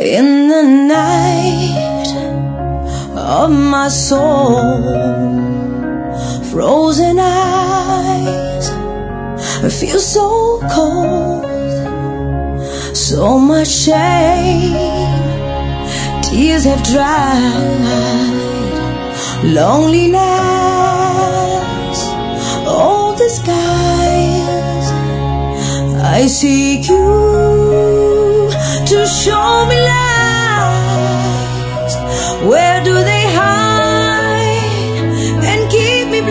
In the night of my soul, frozen eyes, I feel so cold, so much shame, tears have dried, lonely nights, all the skies, I seek you to show me lies. Where do they hide and keep me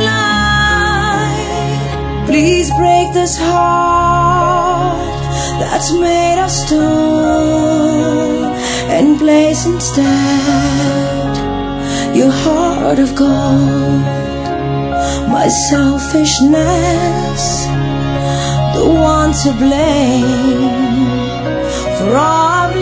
blind? Please break this heart that's made of stone and place instead your heart of gold. My selfishness, the one to blame for all I've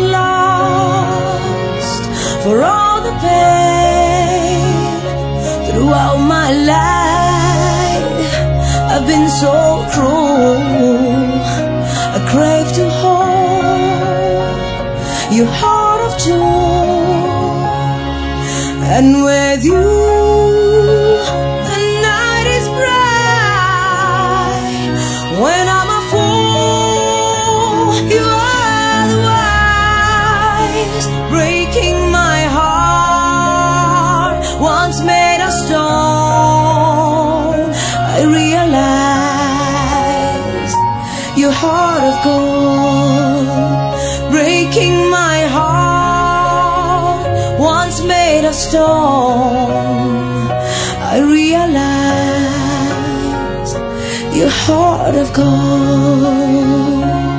lost, for all the pain. Throughout my life I've been so cruel. I crave to hold your heart of jewel, and with you the night is bright. When I'm a fool, you are the wise. Breaking my heart, once made of stone, I realize your heart of gold. Breaking my heart, once made of stone, I realize your heart of gold.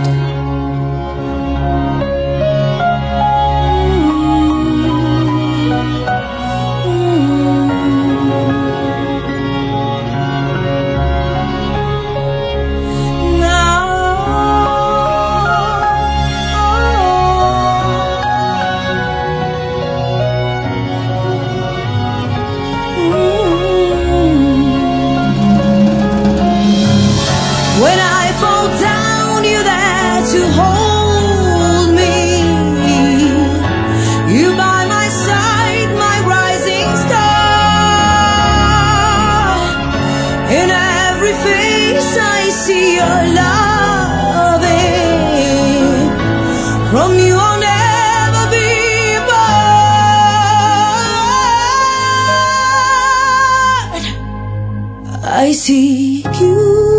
When I fall down, you're there to hold me. You by my side, my rising star. In every face I see your loving. From you I'll never be apart. I seek you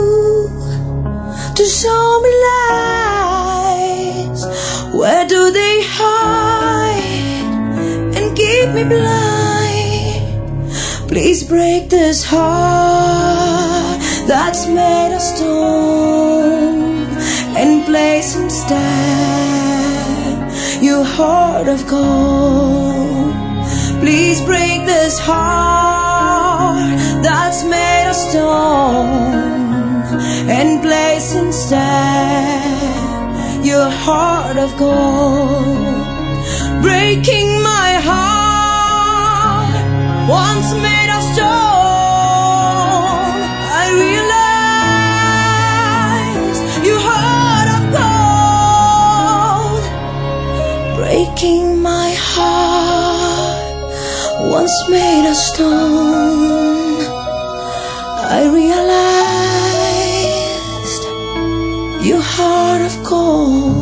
to show me lies. Where do they hide and keep me blind? Please break this heart that's made of stone and place instead your heart of gold. Please break this heart that's made of stone and place instead your heart of gold. Breaking my heart, once made of stone, I realize your heart of gold. Breaking my heart, once made of stone, I realize your heart of gold.